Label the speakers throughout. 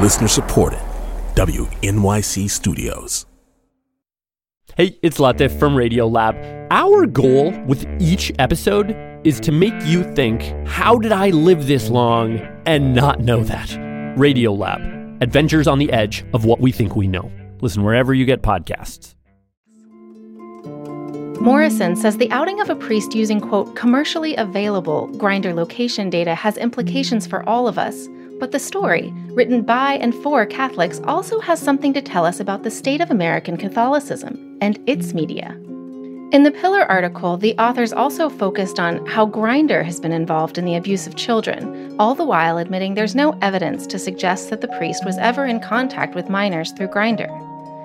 Speaker 1: Listener supported. WNYC Studios.
Speaker 2: Hey, it's Latif from Radiolab. Our goal with each episode is to make you think, how did I live this long and not know that? Radiolab, adventures on the edge of what we think we know. Listen wherever you get podcasts.
Speaker 3: Morrison says the outing of a priest using, quote, commercially available Grindr location data has implications for all of us. But the story, written by and for Catholics, also has something to tell us about the state of American Catholicism and its media. In the Pillar article, the authors also focused on how Grindr has been involved in the abuse of children, all the while admitting there's no evidence to suggest that the priest was ever in contact with minors through Grindr.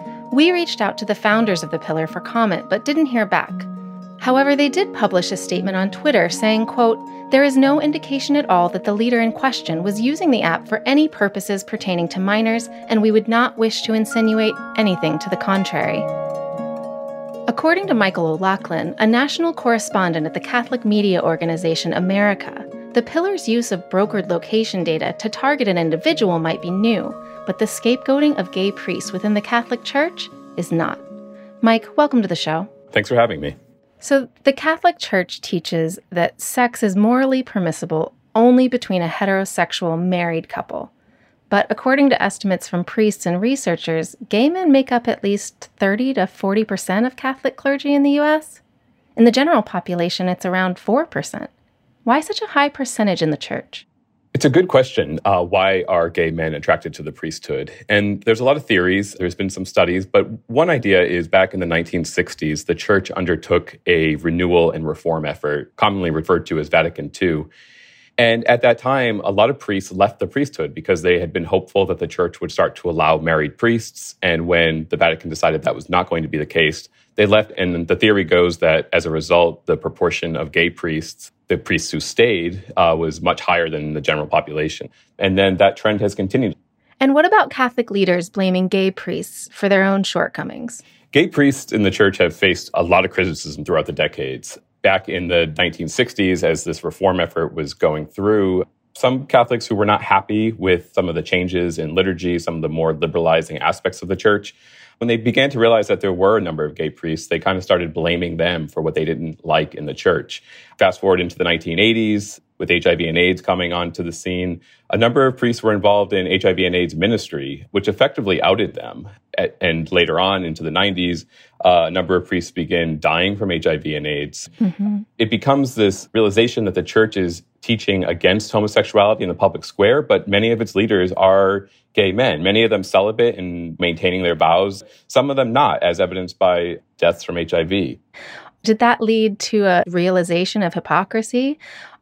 Speaker 3: We reached out to the founders of the Pillar for comment, but didn't hear back. However, they did publish a statement on Twitter saying, quote, there is no indication at all that the leader in question was using the app for any purposes pertaining to minors, and we would not wish to insinuate anything to the contrary. According to Michael O'Loughlin, a national correspondent at the Catholic media organization America, the Pillar's use of brokered location data to target an individual might be new, but the scapegoating of gay priests within the Catholic Church is not. Mike, welcome to the show.
Speaker 4: Thanks for having me.
Speaker 3: So the Catholic Church teaches that sex is morally permissible only between a heterosexual married couple. But according to estimates from priests and researchers, gay men make up at least 30 to 40% of Catholic clergy in the U.S. In the general population, it's around 4%. Why such a high percentage in the church?
Speaker 4: It's a good question. Why are gay men attracted to the priesthood? And there's a lot of theories. There's been some studies. But one idea is back in the 1960s, the church undertook a renewal and reform effort, commonly referred to as Vatican II. And at that time, a lot of priests left the priesthood because they had been hopeful that the church would start to allow married priests. And when the Vatican decided that was not going to be the case, they left. And the theory goes that as a result, the proportion of gay priests, the priests who stayed, was much higher than the general population. And then that trend has continued.
Speaker 3: And what about Catholic leaders blaming gay priests for their own shortcomings?
Speaker 4: Gay priests in the church have faced a lot of criticism throughout the decades. Back in the 1960s, as this reform effort was going through, some Catholics who were not happy with some of the changes in liturgy, some of the more liberalizing aspects of the church, when they began to realize that there were a number of gay priests, they kind of started blaming them for what they didn't like in the church. Fast forward into the 1980s, with HIV and AIDS coming onto the scene, a number of priests were involved in HIV and AIDS ministry, which effectively outed them. And later on into the 90s, a number of priests began dying from HIV and AIDS. Mm-hmm. It becomes this realization that the church is teaching against homosexuality in the public square, but many of its leaders are gay men, many of them celibate and maintaining their vows, some of them not, as evidenced by deaths from HIV.
Speaker 3: Did that lead to a realization of hypocrisy,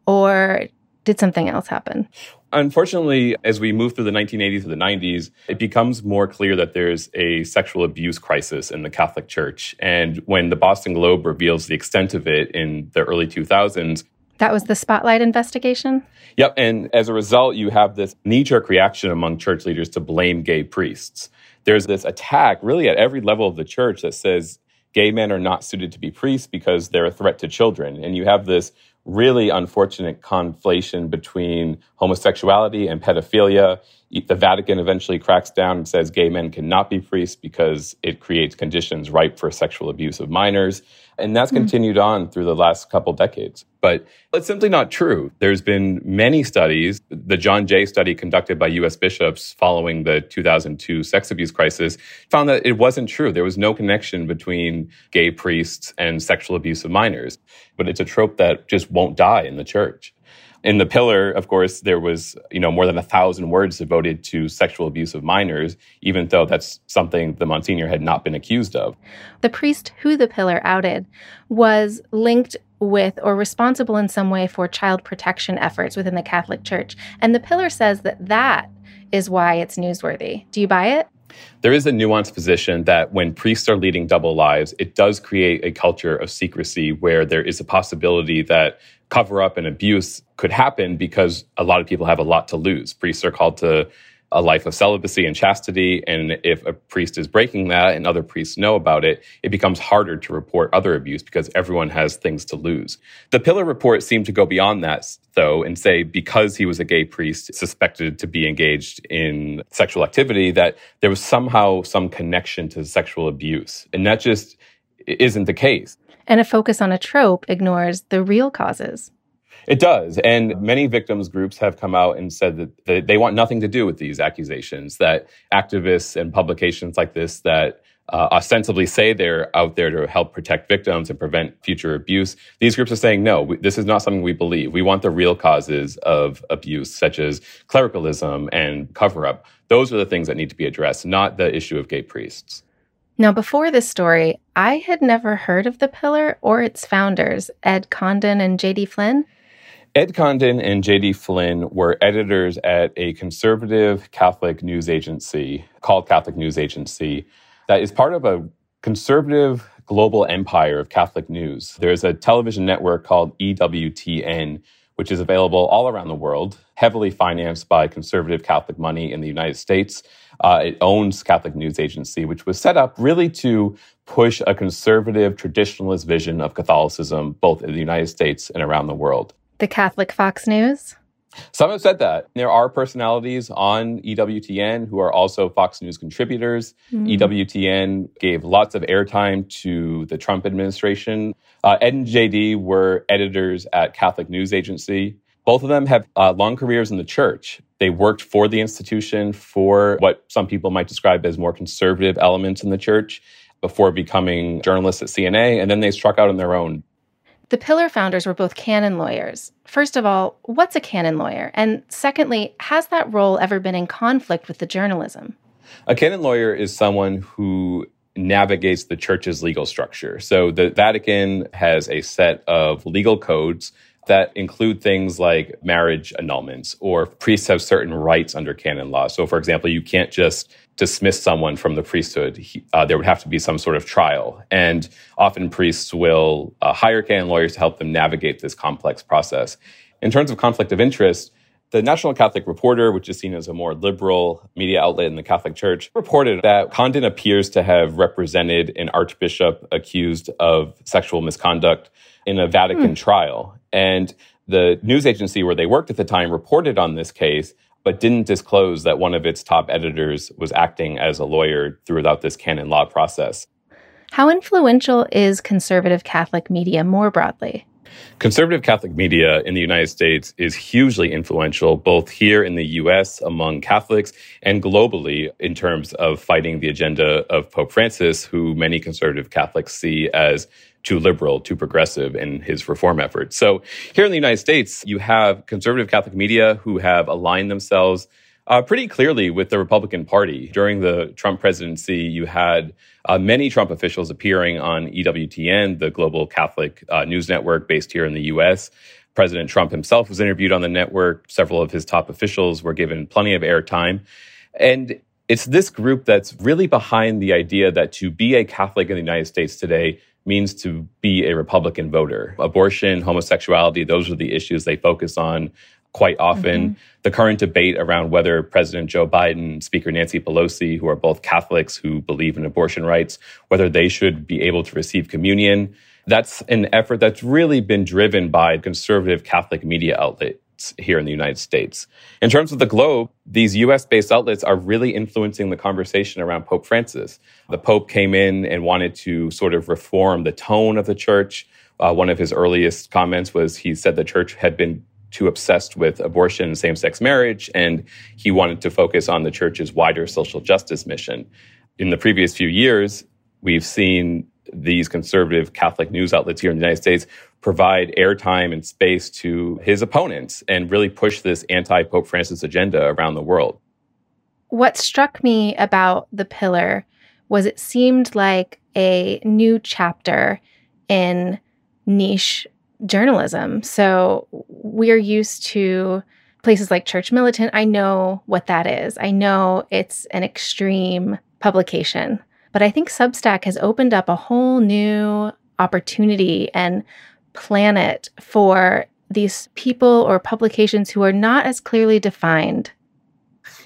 Speaker 3: or did something else happen?
Speaker 4: Unfortunately, as we move through the 1980s to the 90s, it becomes more clear that there's a sexual abuse crisis in the Catholic Church. And when the Boston Globe reveals the extent of it in the early 2000s,
Speaker 3: that was the Spotlight investigation?
Speaker 4: Yep. And as a result, you have this knee-jerk reaction among church leaders to blame gay priests. There's this attack really at every level of the church that says gay men are not suited to be priests because they're a threat to children. And you have this really unfortunate conflation between homosexuality and pedophilia. The Vatican eventually cracks down and says gay men cannot be priests because it creates conditions ripe for sexual abuse of minors. And that's continued on through the last couple decades. But it's simply not true. There's been many studies. The John Jay study conducted by U.S. bishops following the 2002 sex abuse crisis found that it wasn't true. There was no connection between gay priests and sexual abuse of minors. But it's a trope that just won't die in the church. In the Pillar, of course, there was, more than 1,000 words devoted to sexual abuse of minors, even though that's something the Monsignor had not been accused of.
Speaker 3: The priest who the Pillar outed was linked with or responsible in some way for child protection efforts within the Catholic Church. And the Pillar says that is why it's newsworthy. Do you buy it?
Speaker 4: There is a nuanced position that when priests are leading double lives, it does create a culture of secrecy where there is a possibility that cover-up and abuse could happen because a lot of people have a lot to lose. Priests are called to a life of celibacy and chastity. And if a priest is breaking that and other priests know about it, it becomes harder to report other abuse because everyone has things to lose. The Pillar report seemed to go beyond that, though, and say because he was a gay priest suspected to be engaged in sexual activity, that there was somehow some connection to sexual abuse. And that just isn't the case.
Speaker 3: And a focus on a trope ignores the real causes.
Speaker 4: It does. And many victims groups have come out and said that they want nothing to do with these accusations, that activists and publications like this that ostensibly say they're out there to help protect victims and prevent future abuse, these groups are saying, no, this is not something we believe. We want the real causes of abuse, such as clericalism and cover-up. Those are the things that need to be addressed, not the issue of gay priests.
Speaker 3: Now, before this story, I had never heard of the Pillar or its founders, Ed Condon and J.D. Flynn.
Speaker 4: Ed Condon and J.D. Flynn were editors at a conservative Catholic news agency called Catholic News Agency that is part of a conservative global empire of Catholic news. There's a television network called EWTN, which is available all around the world, heavily financed by conservative Catholic money in the United States. It owns Catholic News Agency, which was set up really to push a conservative traditionalist vision of Catholicism, both in the United States and around the world.
Speaker 3: The Catholic Fox News?
Speaker 4: Some have said that. There are personalities on EWTN who are also Fox News contributors. EWTN gave lots of airtime to the Trump administration. Ed and JD were editors at Catholic News Agency. Both of them have long careers in the church. They worked for the institution, for what some people might describe as more conservative elements in the church, before becoming journalists at CNA, and then they struck out on their own.
Speaker 3: The Pillar founders were both canon lawyers. First of all, what's a canon lawyer? And secondly, has that role ever been in conflict with the journalism?
Speaker 4: A canon lawyer is someone who navigates the church's legal structure. So the Vatican has a set of legal codes that include things like marriage annulments, or priests have certain rights under canon law. So, for example, you can't just dismiss someone from the priesthood. There would have to be some sort of trial. And often priests will hire canon lawyers to help them navigate this complex process. In terms of conflict of interest, the National Catholic Reporter, which is seen as a more liberal media outlet in the Catholic Church, reported that Condon appears to have represented an archbishop accused of sexual misconduct in a Vatican trial. And the news agency where they worked at the time reported on this case, but didn't disclose that one of its top editors was acting as a lawyer throughout this canon law process.
Speaker 3: How influential is conservative Catholic media more broadly?
Speaker 4: Conservative Catholic media in the United States is hugely influential, both here in the U.S. among Catholics and globally in terms of fighting the agenda of Pope Francis, who many conservative Catholics see as too liberal, too progressive in his reform efforts. So here in the United States, you have conservative Catholic media who have aligned themselves pretty clearly with the Republican Party. During the Trump presidency, you had many Trump officials appearing on EWTN, the global Catholic news network based here in the U.S. President Trump himself was interviewed on the network. Several of his top officials were given plenty of airtime. And it's this group that's really behind the idea that to be a Catholic in the United States today means to be a Republican voter. Abortion, homosexuality, those are the issues they focus on quite often. The current debate around whether President Joe Biden, Speaker Nancy Pelosi, who are both Catholics who believe in abortion rights, whether they should be able to receive communion, that's an effort that's really been driven by conservative Catholic media outlets here in the United States. In terms of the globe, these U.S.-based outlets are really influencing the conversation around Pope Francis. The Pope came in and wanted to sort of reform the tone of the church. One of his earliest comments was he said the church had been too obsessed with abortion and same-sex marriage, and he wanted to focus on the church's wider social justice mission. In the previous few years, we've seen these conservative Catholic news outlets here in the United States provide airtime and space to his opponents and really push this anti-Pope Francis agenda around the world.
Speaker 3: What struck me about The Pillar was it seemed like a new chapter in niche journalism. So we're used to places like Church Militant. I know what that is. I know it's an extreme publication. But I think Substack has opened up a whole new opportunity and planet for these people or publications who are not as clearly defined.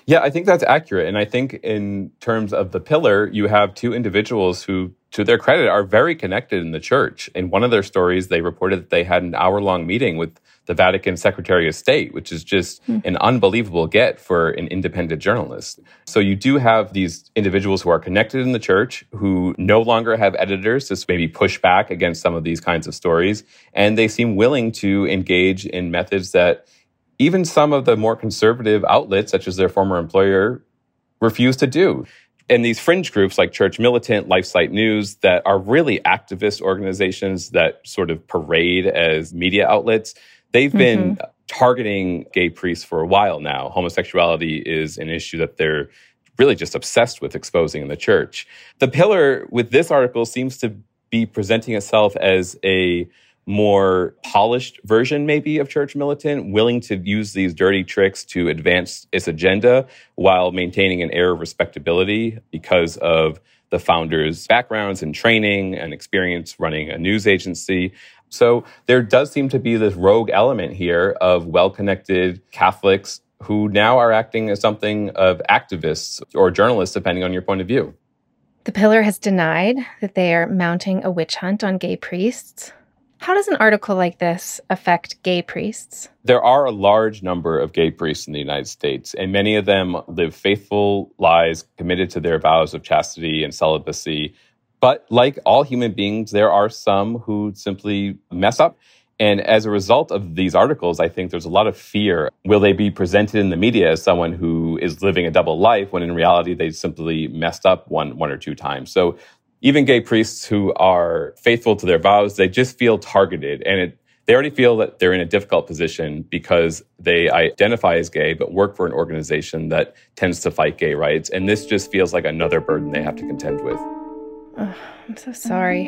Speaker 4: Yeah, I think that's accurate. And I think in terms of the pillar, you have two individuals who, to their credit, are very connected in the church. In one of their stories, they reported that they had an hour-long meeting with the Vatican Secretary of State, which is just an unbelievable get for an independent journalist. So you do have these individuals who are connected in the church, who no longer have editors to maybe push back against some of these kinds of stories. And they seem willing to engage in methods that even some of the more conservative outlets, such as their former employer, refuse to do. And these fringe groups like Church Militant, LifeSite News, that are really activist organizations that sort of parade as media outlets, they've been targeting gay priests for a while now. Homosexuality is an issue that they're really just obsessed with exposing in the church. The Pillar, with this article, seems to be presenting itself as a more polished version, maybe, of Church Militant, willing to use these dirty tricks to advance its agenda while maintaining an air of respectability because of the founders' backgrounds and training and experience running a news agency. So there does seem to be this rogue element here of well-connected Catholics who now are acting as something of activists or journalists, depending on your point of view.
Speaker 3: The Pillar has denied that they are mounting a witch hunt on gay priests. How does an article like this affect gay priests?
Speaker 4: There are a large number of gay priests in the United States, and many of them live faithful lives committed to their vows of chastity and celibacy. But like all human beings, there are some who simply mess up. And as a result of these articles, I think there's a lot of fear. Will they be presented in the media as someone who is living a double life when in reality they simply messed up one or two times? So even gay priests who are faithful to their vows, they just feel targeted. And they already feel that they're in a difficult position because they identify as gay, but work for an organization that tends to fight gay rights. And this just feels like another burden they have to contend with.
Speaker 3: Oh, I'm so sorry.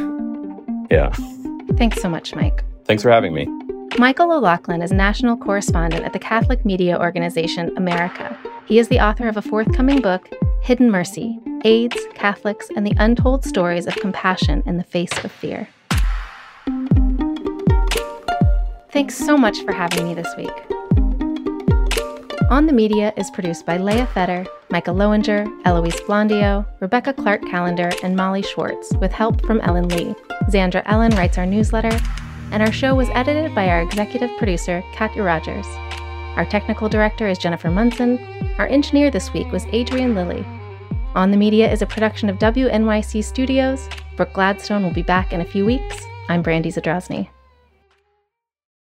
Speaker 4: Yeah.
Speaker 3: Thanks so much, Mike.
Speaker 4: Thanks for having me.
Speaker 3: Michael O'Loughlin is national correspondent at the Catholic media organization America. He is the author of a forthcoming book, Hidden Mercy: AIDS, Catholics, and the Untold Stories of Compassion in the Face of Fear. Thanks so much for having me this week. On the Media is produced by Leah Fetter, Micah Lowinger, Eloise Blondio, Rebecca Clark-Callender, and Molly Schwartz, with help from Ellen Lee. Xandra Ellen writes our newsletter, and our show was edited by our executive producer, Katya Rogers. Our technical director is Jennifer Munson. Our engineer this week was Adrian Lilly. On the Media is a production of WNYC Studios. Brooke Gladstone will be back in a few weeks. I'm Brandy Zadrozny.